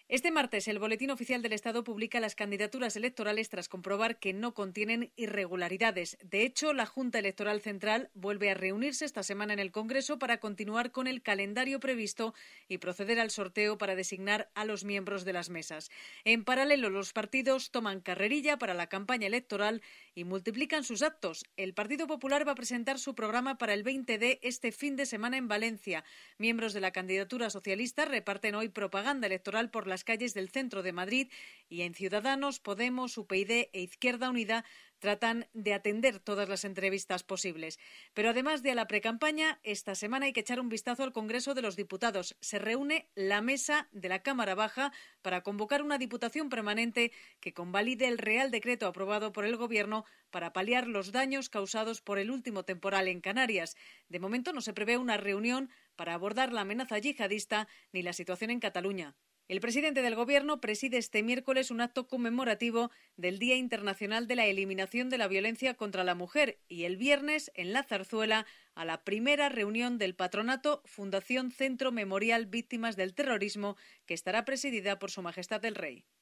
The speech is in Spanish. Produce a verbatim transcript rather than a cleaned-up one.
Este martes, el Boletín Oficial del Estado publica las candidaturas electorales tras comprobar que no contienen irregularidades. De hecho, la Junta Electoral Central vuelve a reunirse esta semana en el Congreso para continuar con el calendario previsto y proceder al sorteo para designar a los miembros de las mesas. En paralelo, los partidos toman carrerilla para la campaña electoral y multiplican sus actos. El Partido Popular va a presentar su programa para el veinte de este fin de semana en Valencia. Miembros de la candidatura socialista reparten hoy propaganda electoral por las calles del centro de Madrid y en Ciudadanos, Podemos, U P YD e Izquierda Unida tratan de atender todas las entrevistas posibles. Pero además de a la precampaña, esta semana hay que echar un vistazo al Congreso de los Diputados. Se reúne la mesa de la Cámara Baja para convocar una diputación permanente que convalide el Real Decreto aprobado por el Gobierno para paliar los daños causados por el último temporal en Canarias. De momento no se prevé una reunión para abordar la amenaza yihadista ni la situación en Cataluña. El presidente del Gobierno preside este miércoles un acto conmemorativo del Día Internacional de la Eliminación de la Violencia contra la Mujer y el viernes, en la Zarzuela, a la primera reunión del patronato Fundación Centro Memorial Víctimas del Terrorismo, que estará presidida por Su Majestad el Rey.